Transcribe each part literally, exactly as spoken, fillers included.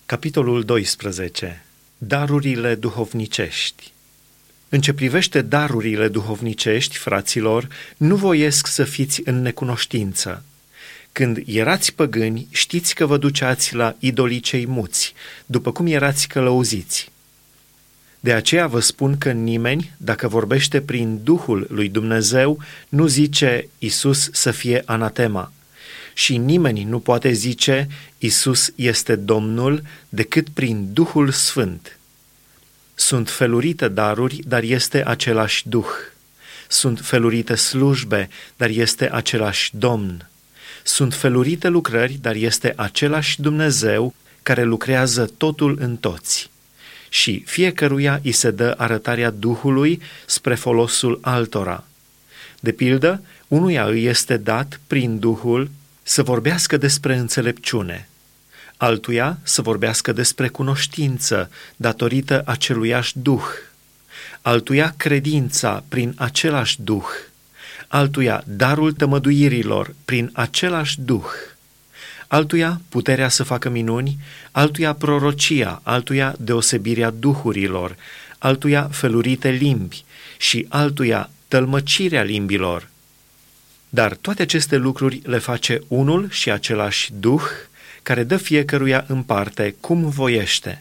Capitolul doisprezece. Darurile duhovnicești. În ce privește darurile duhovnicești, fraților, nu voiesc să fiți în necunoștință. Când erați păgâni, știți că vă duceați la idolii cei muți, după cum erați călăuziți. De aceea vă spun că nimeni, dacă vorbește prin Duhul lui Dumnezeu, nu zice Iisus să fie anatema. Și nimeni nu poate zice Iisus este Domnul decât prin Duhul Sfânt. Sunt felurite daruri, dar este același Duh. Sunt felurite slujbe, dar este același Domn. Sunt felurite lucrări, dar este același Dumnezeu care lucrează totul în toți. Și fiecăruia îi se dă arătarea Duhului spre folosul altora. De pildă, unuia îi este dat prin Duhul să vorbească despre înțelepciune, altuia să vorbească despre cunoștință datorită aceluiași Duh, altuia credința prin același Duh, altuia darul tămăduirilor prin același Duh, altuia puterea să facă minuni, altuia prorocia, altuia deosebirea duhurilor, altuia felurite limbi și altuia tălmăcirea limbilor. Dar toate aceste lucruri le face unul și același Duh, care dă fiecăruia în parte cum voiește.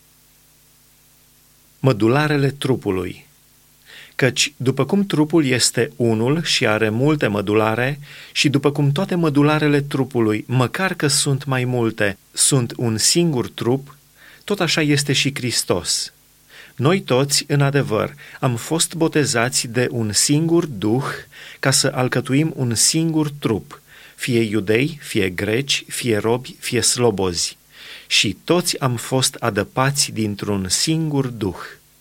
Mădularele trupului. Căci după cum trupul este unul și are multe mădulare, și după cum toate mădularele trupului, măcar că sunt mai multe, sunt un singur trup, tot așa este și Hristos. Noi toți, în adevăr, am fost botezați de un singur Duh ca să alcătuim un singur trup, fie iudei, fie greci, fie robi, fie slobozi, și toți am fost adăpați dintr-un singur Duh.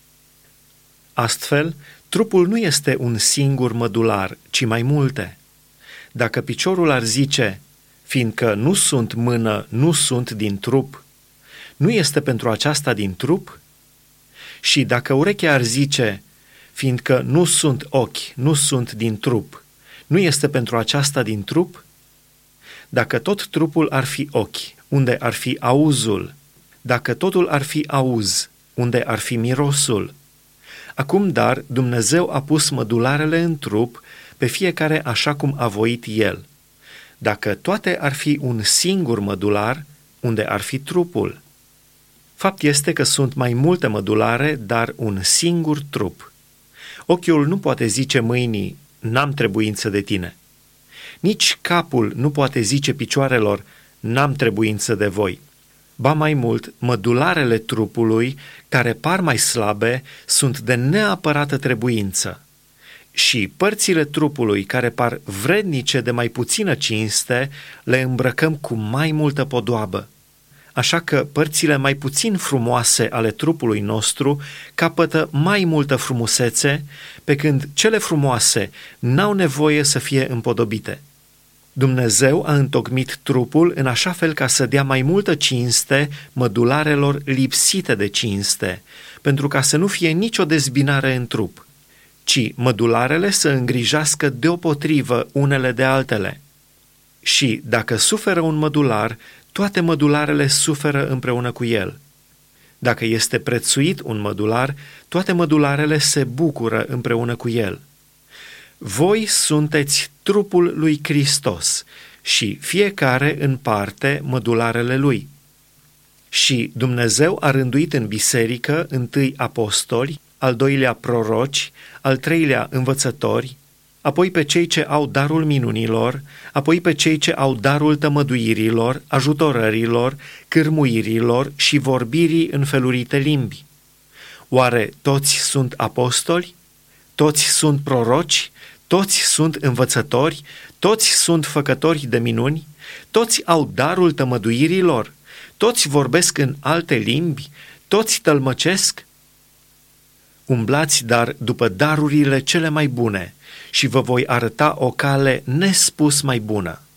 Astfel, trupul nu este un singur mădular, ci mai multe. Dacă piciorul ar zice, fiindcă nu sunt mână, nu sunt din trup, nu este pentru aceasta din trup? Și dacă urechea ar zice, fiindcă nu sunt ochi, nu sunt din trup, nu este pentru aceasta din trup? Dacă tot trupul ar fi ochi, unde ar fi auzul? Dacă totul ar fi auz, unde ar fi mirosul? Acum, dar, Dumnezeu a pus mădularele în trup, pe fiecare așa cum a voit El. Dacă toate ar fi un singur mădular, unde ar fi trupul? Fapt este că sunt mai multe mădulare, dar un singur trup. Ochiul nu poate zice mâinii, n-am trebuință de tine. Nici capul nu poate zice picioarelor, n-am trebuință de voi. Ba mai mult, mădularele trupului, care par mai slabe, sunt de neapărată trebuință. Și părțile trupului, care par vrednice de mai puțină cinste, le îmbrăcăm cu mai multă podoabă. Așa că părțile mai puțin frumoase ale trupului nostru capătă mai multă frumusețe, pe când cele frumoase n-au nevoie să fie împodobite. Dumnezeu a întocmit trupul în așa fel ca să dea mai multă cinste mădularelor lipsite de cinste, pentru ca să nu fie nicio dezbinare în trup, ci mădularele să îngrijească deopotrivă unele de altele. Și dacă suferă un mădular, toate mădularele suferă împreună cu el. Dacă este prețuit un mădular, toate mădularele se bucură împreună cu el. Voi sunteți trupul lui Hristos și fiecare în parte mădularele lui. Și Dumnezeu a rânduit în biserică întâi apostoli, al doilea proroci, al treilea învățători, apoi pe cei ce au darul minunilor, apoi pe cei ce au darul tămăduirilor, ajutorărilor, cârmuirilor și vorbirii în felurite limbi. Oare toți sunt apostoli? Toți sunt proroci? Toți sunt învățători? Toți sunt făcători de minuni? Toți au darul tămăduirilor? Toți vorbesc în alte limbi? Toți tălmăcesc? Umblați dar după darurile cele mai bune și vă voi arăta o cale nespus mai bună.